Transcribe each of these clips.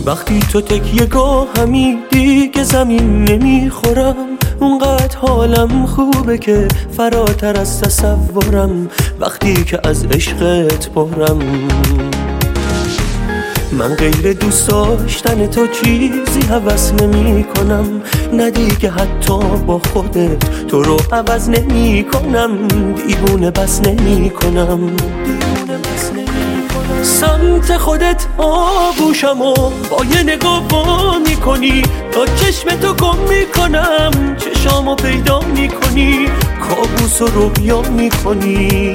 وقتی تو تکیه گاهمی دیگه زمین نمیخورم، اونقدر حالم خوبه که فراتر از تصورم. وقتی که از عشقت پرم، من غیر دوست داشتن تو چیزی هوس نمی کنم. نه دیگه حتی با خودت تو رو عوض نمی کنم. دیوونه بس نمی کنم. سمت خودت آغوشم و با یه نگاه با میکنی، تا چشم تو گم میکنم. چشامو پیدا میکنی، کابوس و رویا میکنی.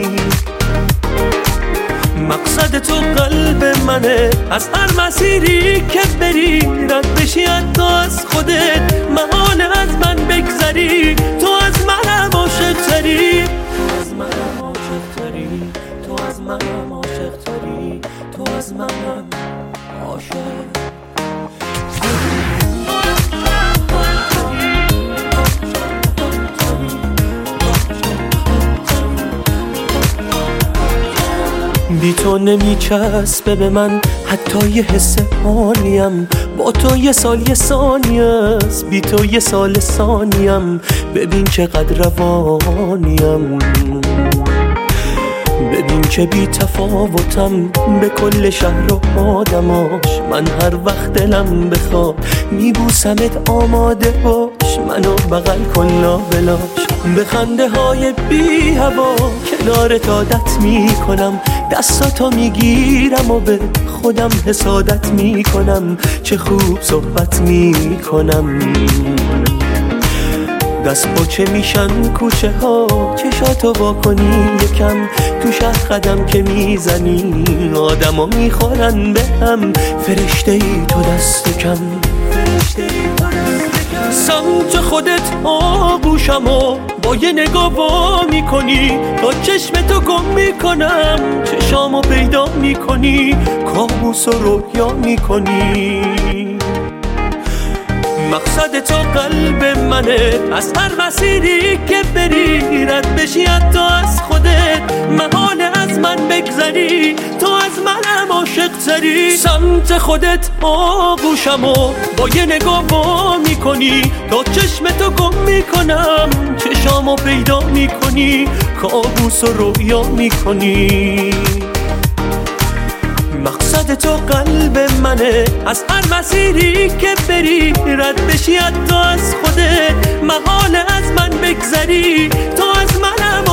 مقصد تو قلب منه، از هر مسیری که بری رد بشی، حتی از خودت محال از من بگذری. تو از منم عاشق‌تری، از منم عاشق‌تری، تو از منم عاشق‌تری، تو از منم عاشق. بی تو نمیچسبه به من حتی یه حس حالیم. با تو یه سال یه ثانیه است، بی تو یه سال ثانیم. ببین چقدر روانیم، ببین که بی تفاوتم به کل شهر و آدماش. من هر وقت دلم بخواد میبوسمت، آماده باش منو بغل کن لابلاش. به خنده های بی هوا کنارت عادت میکنم. دستاتو میگیرم و به خودم حسادت میکنم. چه خوب صحبت میکنم، دست پاچه میشن کوچه ها. چشاتو واکنی یکم، تو شهر قدم که میزنی آدم ها میخورن به هم. فرشته ای تو دست کم، فرشته ای تو دست کم. سمت خودت آغوشم و با یه نگاه وا میکنی، تا چشم تو گم میکنم. چشامو پیدا میکنی، کابوس و رویا میکنی. مقصد تو قلب منه، از هر مسیری که بری رد بشی، حتی از خودت محال از من بگذری. تو از منم عاشق‌تری، سمت خودت آغوشم و با یه نگاه وا میکنی، تا چشم تو گم میکنم. چشامو پیدا میکنی، کابوس و رویا میکنی. مقصد تو قلب منه، از هر مسیری که بری رد بشی، حتی از خودت محال از من بگذری. تو از منم